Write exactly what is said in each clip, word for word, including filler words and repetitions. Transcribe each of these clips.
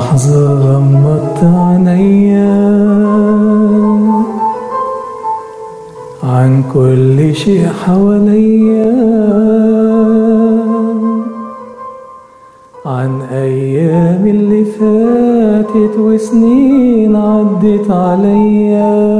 لحظة غمضت عينيا عن كل شيء حواليا، عن أيام اللي فاتت وسنين عدت عليا.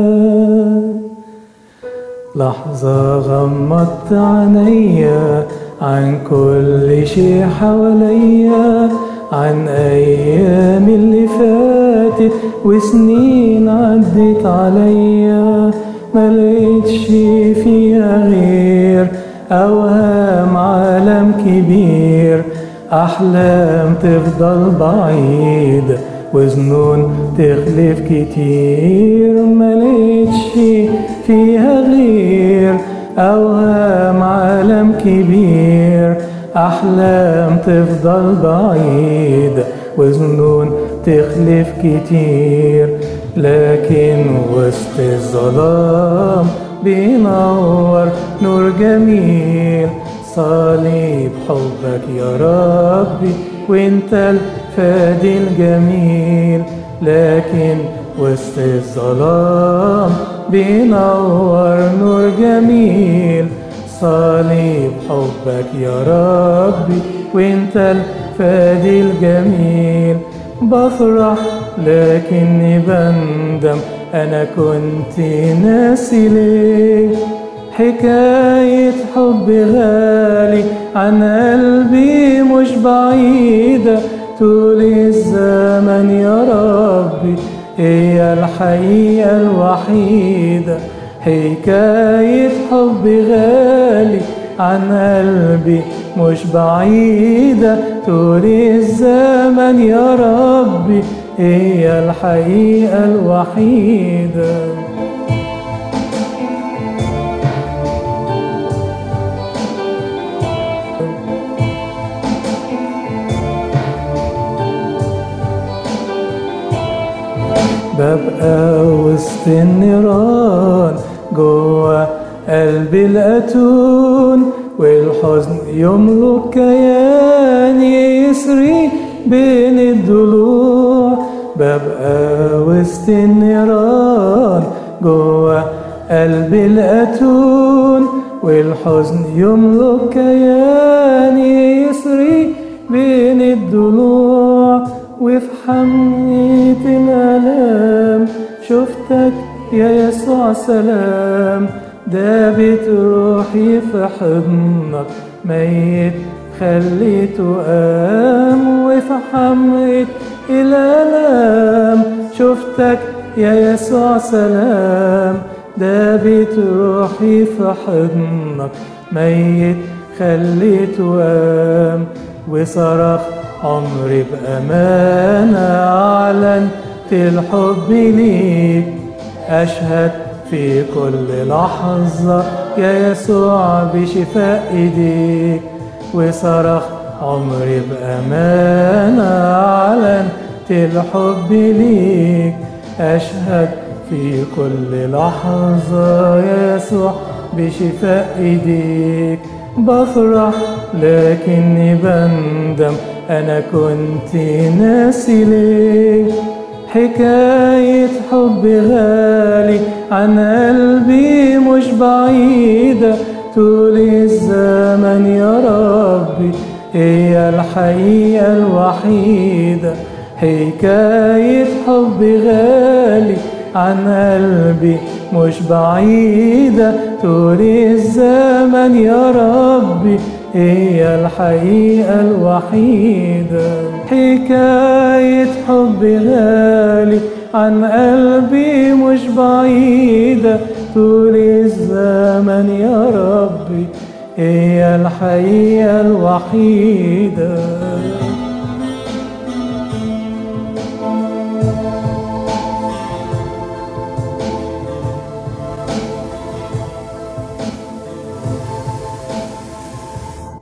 لحظة غمضت عينيا عن كل شيء حواليا، عن أيام اللي فاتت وسنين عدت عليا. ملقتش فيها غير أوهام عالم كبير، أحلام تفضل بعيد وظنون تخلف كتير. ملقتش فيها غير أوهام عالم كبير، أحلام تفضل بعيد وظنون تخلف كتير. لكن وسط الظلام بينور نور جميل، صليب حبك يا ربي وانت الفادي الجميل. لكن وسط الظلام بينور نور جميل، صليب حبك يا ربي وانت الفادي الجميل. بفرح لكني بندم، انا كنت ناسي ليه حكاية حب غالي عن قلبي مش بعيدة. طول الزمن يا ربي هي الحقيقة الوحيدة، حكاية حب غالي عن قلبي مش بعيدة. طول الزمن يا ربي هي الحقيقة الوحيدة. ببقى وسط النيران جوا قلبي الأتون، والحزن يملك كياني يسري بين الضلوع. ببقى وسط النيران جوا قلبي الأتون، والحزن يملك كياني يسري بين الضلوع. وفي حمية الآلام شفتك يا يسوع سلام، دابت روحي في حضنك ميت خليته قام. وفي حمية الآلام شفتك يا يسوع سلام، دابت روحي في حضنك ميت خليته قام. وصرخ عمري بأمانة أعلنت الحب ليك، أشهد في كل لحظة يا يسوع بشفاء إيديك. وصرخ عمري بأمانة أعلنت الحب ليك، أشهد في كل لحظة يا يسوع بشفاء إيديك. بفرح لكني بندم، أنا كنت ناسي ليه حكاية حب غالي عن قلبي مش بعيدة. طول الزمن يا ربي هي الحقيقة الوحيدة، حكاية حب غالي عن قلبي مش بعيدة. طول الزمن يا ربي هي الحقيقة الوحيدة، حكاية حب غالي عن قلبي مش بعيدة. طول الزمن يا ربي هي الحقيقة الوحيدة.